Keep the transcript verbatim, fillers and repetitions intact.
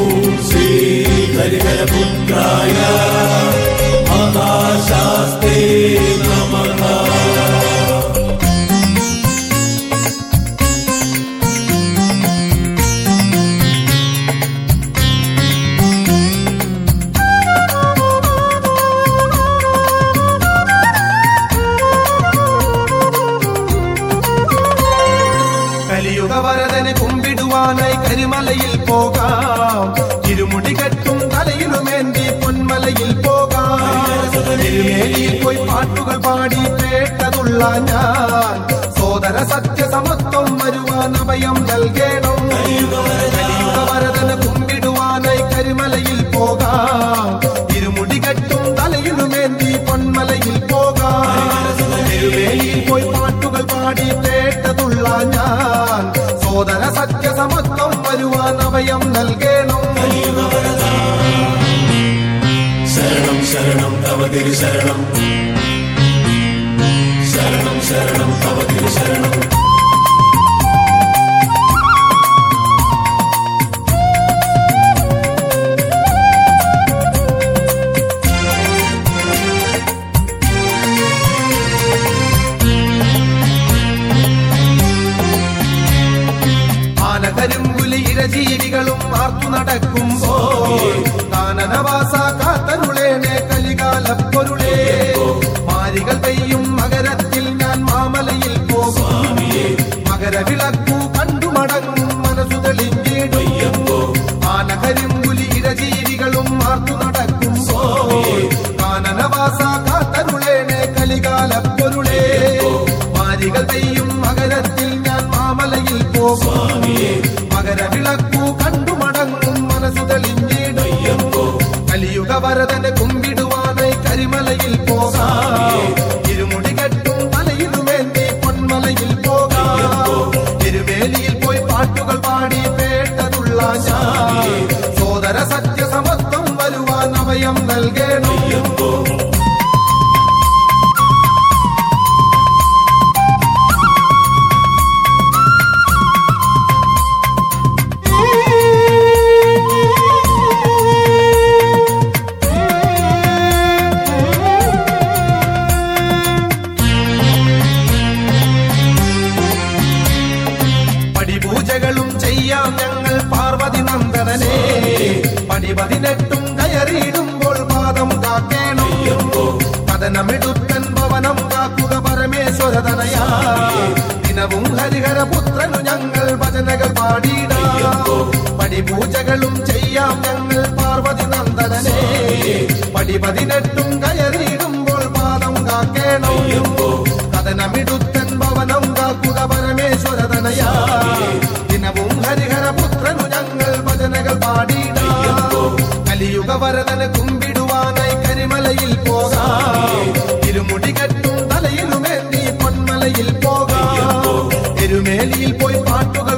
ശ്രീ ഹരിഹരപുത്രായ ആകാശാസ്തേ നമഃ. കലിയുഗവരദന് കുമ്പിടുവാനായി കരിമലയിൽ പോകാം, ഇരുമുടി കെട്ടും തലയിലുമേന്തി പൊന്മലയിൽ പോകാം. തിരുമേനിയിൽ പോയി പാട്ടുകൾ പാടി കേട്ടതുള്ള ഞാൻ സോദര സത്യസമത്വം വരുവാൻ അഭയം നൽകണം. കലിയുഗവരദന് കുമ്പിടുവാനായി കരിമലയിൽ പോകാം, ഇരുമുടി കെട്ടും തലയിലുമേന്തി പൊന്മലയിൽ പോകാം. തിരുമേനിയിൽ പോയി പാട്ടുകൾ പാടി കേട്ടതുള്ള ഞാൻ സോദര സത്യസമത്വം വരുവാൻ അഭയം നൽകണം. ശരണം ശരണം തവ തിരു ശരണം, ശരണം ശരണം തവ തിരു ശരണം. കരിമ്പുലി ഇരജീവികളും ആർത്തു നടക്കുമ്പോൾ കാനനവാസ കാത്തരുളേനെ കലികാലപ്പൊരുളേ. മാരികൾ പെയ്യും മകരത്തിൽ ഞാൻ മാമലയിൽ പോകും, മകരവിളക്കു കണ്ടു മടങ്ങും മനസ്സു തെളിഞ്ഞിടും. ആനകരിമ്പുലി ഇരജീവികളും ആർത്തു നടക്കുമ്പോൾ കാനനവാസ കാത്തരുളേനെ കലികാലപ്പൊരുളേ. മാരികൾ പെയ്യും മകരത്തിൽ ഞാൻ മാമലയിൽ പോകും, മകരവിളക്കു കണ്ടു മടങ്ങും മനസ്സു തെളിഞ്ഞിടും. കലിയുഗവരദന് കുമ്പിടുവാനായി കരിമലയിൽ പോകാം, ഇരുമുടി കെട്ടും തലയിലുമേന്തി പൊന്മലയിൽ പോകാം. തിരുവേലിയിൽ പോയി പാട്ടുകൾ പാടി കേട്ടതുള്ള ഞാൻ സോദര സത്യസമത്വം വരുവാൻ അഭയം നൽകണം. പടിപൂജകളും ചെയ്യാം ഞങ്ങൾ പാർവതി നന്ദനനെ, പടിപതിനെട്ടും കയറിയിടുമ്പോൾ പാദം കാക്കേണം. കഥനമിടുത്തൻ ഭവനം കാക്കുക പരമേശ്വരതനയാ, ദിനവും ഹരിഹരപുത്രനു ഞങ്ങൾ ഭജനകൾ പാടിയിടാം. പടിപൂജകളും ചെയ്യാം ഞങ്ങൾ പാർവതി നന്ദനനെ, പടിപതിനെട്ടും കയറിയിടുമ്പോൾ പാദം കാക്കേണം. കഥനമിടുത്തൻ ഭവനം കാക്കുക പരമേശ്വരതനയാ, ദിനവും ഹരിഹരപുത്രനു ഞങ്ങൾ ഭജനകൾ പാടിയിടാം. കലിയുഗവരദന് കുമ്പിടുവാനായി കരിമലയിൽ പോകാം, ഇരുമുടി കെട്ടും തലയിലുമേന്തി പൊന്മലയിൽ പോകാം. എരുമേലിയിൽ പോയി പാട്ടുകൾ